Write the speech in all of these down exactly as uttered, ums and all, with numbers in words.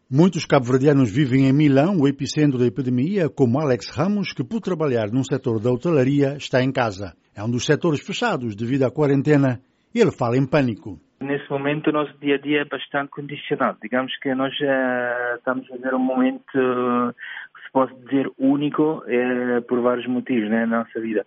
Muitos cabo-verdianos vivem em Milão, o epicentro da epidemia, como Alex Ramos, que por trabalhar num setor da hotelaria está em casa. É um dos setores fechados devido à quarentena e ele fala em pânico. Nesse momento o nosso dia-a-dia é bastante condicionado. Digamos que nós já estamos a ver um momento, que se pode dizer, único é, por vários motivos, né, na nossa vida.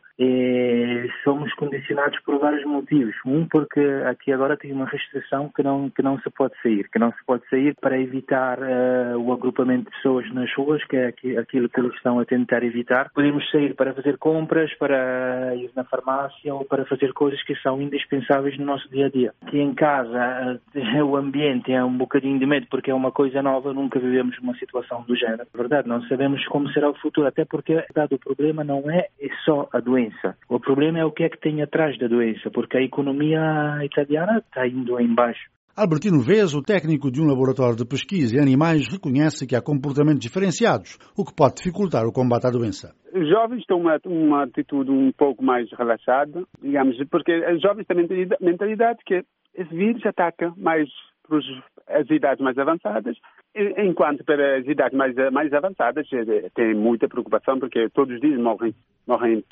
E somos condicionados por vários motivos. Um, porque aqui agora tem uma restrição que não, que não se pode sair. Que não se pode sair para evitar uh, o agrupamento de pessoas nas ruas, que é aquilo que eles estão a tentar evitar. Podemos sair para fazer compras, para ir na farmácia ou para fazer coisas que são indispensáveis no nosso dia-a-dia. Aqui em casa o ambiente é um bocadinho de medo porque é uma coisa nova, nunca vivemos uma situação do género. Na verdade, não sabemos como será o futuro, até porque dado o problema não é só a doença. O problema é o que é que tem atrás da doença, porque a economia italiana está indo em baixo. Albertino Vez, o técnico de um laboratório de pesquisa em animais, reconhece que há comportamentos diferenciados, o que pode dificultar o combate à doença. Os jovens têm uma, uma atitude um pouco mais relaxada, digamos, porque os jovens têm a mentalidade que esse vírus ataca mais para as idades mais avançadas, enquanto para as idades mais, mais avançadas tem muita preocupação, porque todos os dias morrem, morrem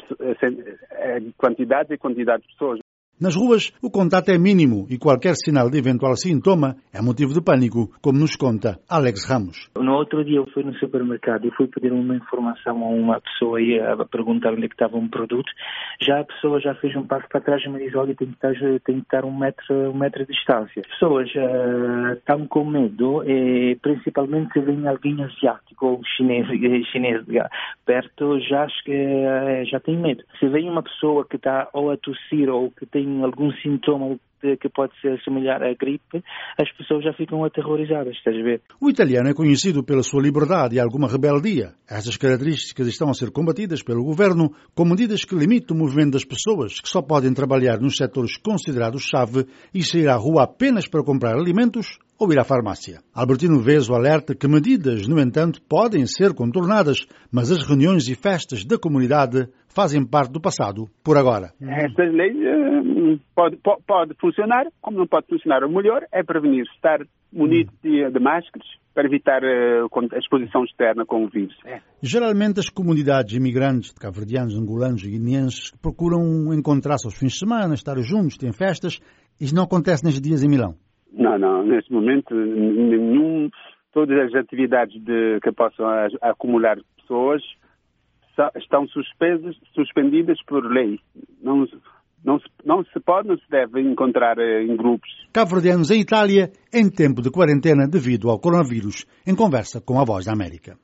quantidades e quantidades de pessoas. Nas ruas, o contato é mínimo e qualquer sinal de eventual sintoma é motivo de pânico, como nos conta Alex Ramos. No outro dia eu fui no supermercado e fui pedir uma informação a uma pessoa e a perguntar onde é que estava um produto. Já a pessoa já fez um passo para trás e me diz, olha, tem que estar, tem que estar um, metro, um metro de distância. As pessoas uh, estão com medo, e principalmente se vem alguém asiático ou chinês, chinês perto, já acho que uh, já tem medo. Se vem uma pessoa que está ou a tossir ou que tem algum sintoma que pode ser semelhante à gripe, as pessoas já ficam aterrorizadas, estás a ver? O italiano é conhecido pela sua liberdade e alguma rebeldia. Estas características estão a ser combatidas pelo governo com medidas que limitam o movimento das pessoas, que só podem trabalhar nos setores considerados chave e sair à rua apenas para comprar alimentos ou ir à farmácia. Albertino Vezo alerta que medidas, no entanto, podem ser contornadas, mas as reuniões e festas da comunidade fazem parte do passado, por agora. Estas leis uh, pode, pode, pode funcionar, como não pode funcionar. O melhor é prevenir, estar munido de, de máscaras para evitar uh, a exposição externa com o vírus. É. Geralmente as comunidades imigrantes de cabo-verdianos, angolanos e guineenses procuram encontrar-se aos fins de semana, estar juntos, têm festas. Isso não acontece nestes dias em Milão? Não, não. Neste momento, nenhum, todas as atividades de, que possam a, a acumular pessoas estão suspensas, suspendidas por lei. Não, não, se, não se pode, não se deve encontrar em grupos. Cabo-verdianos em Itália, em tempo de quarentena devido ao coronavírus, em conversa com a Voz da América.